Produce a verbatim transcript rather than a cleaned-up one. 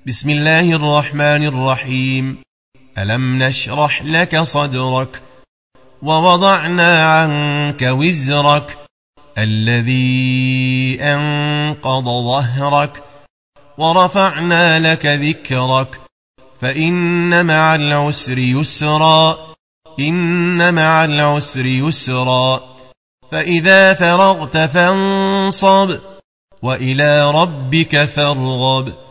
بسم الله الرحمن الرحيم. ألم نشرح لك صدرك ووضعنا عنك وزرك الذي أنقض ظهرك ورفعنا لك ذكرك فإن مع العسر يسرا إن مع العسر يسرا فإذا فرغت فانصب وإلى ربك فارغب.